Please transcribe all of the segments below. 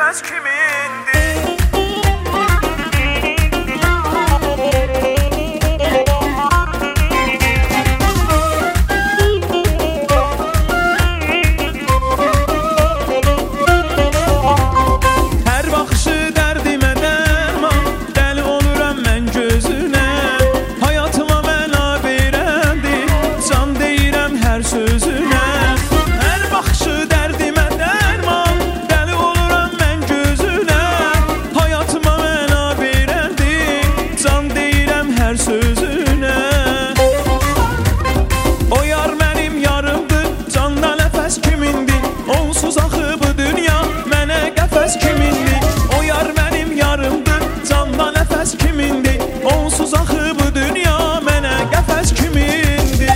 qəfəs kimindir? Hər baxışı dərdimə dərman, dəli oluram mən gözünə. Hayatıma məna verəndi, can deyirəm hər sözünə. Hər baxışı dərdimə dərman, dəli oluram mən gözünə. Hayatıma məna verəndi, can deyirəm hər sözünə. O yar mənim yarımdır, candan nəfəs kimindir? Onsuz axı bu dünya mənə qəfəs kimindir? O yar mənim yarımdır, candan nəfəs kimindir? Onsuz axı bu dünya mənə qəfəs kimindir?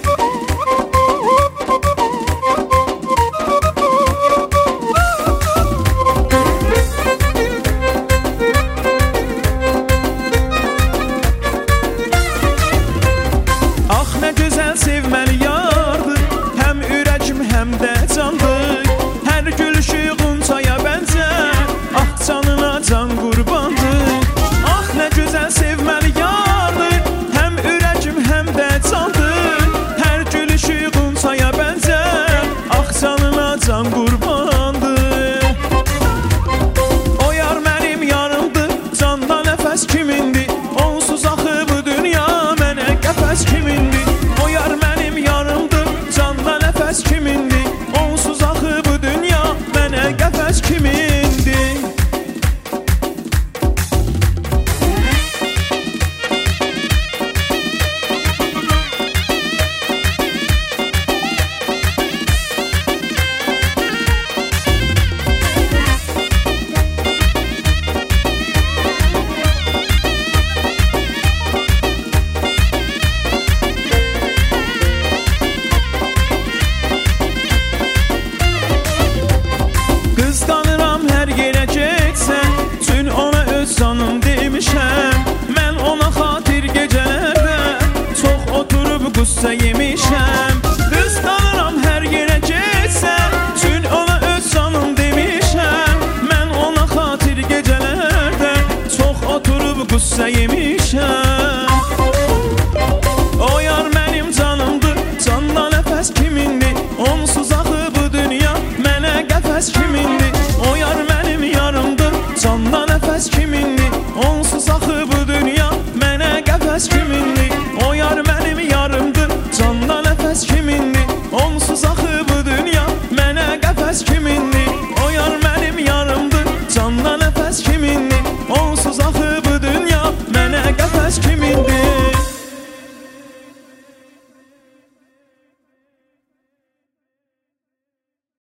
Ax nə gözəl sevməli yardır, həm ürəkim həm də candır. Hər gülüşü qunçaya bənzər, ah canına can qurbandır. Ax nə gözəl sevməli yardır, həm ürəkim həm də candır. Hər gülüşü qunçaya bənzər, ah canına can qurbandır. O yar mənim yarımdır, canda nəfəs kimindir? Onsuz axı bu dünya mənə qəfəs kimindir? O yar mənim yarımdır, canda nəfəs kimindir? Onsuz axı bu dünya mənə qəfəs kimindir? Qısqanıram hər yerə getsən, çün ona öz canım demişəm. Mən ona xatir gecələrdə çox oturub qüssə yemişəm. Qısqanıram hər yerə getsən, çün ona öz canım demişəm. Mən ona xatir gecələrdə çox oturub qüssə yemişəm. O yar mənim canımdır, candan nəfəs kimindir? Onsuz axı bu dünya mənə qəfəs kimindir? O yar mənim yarımdır, candan nəfəs kimindir? Onsuz axı bu dünya mənə qəfəs kimindir? O yar mənim yarımdır, candan nəfəs kimindir? Onsuz axı bu dünya mənə qəfəs kimindir?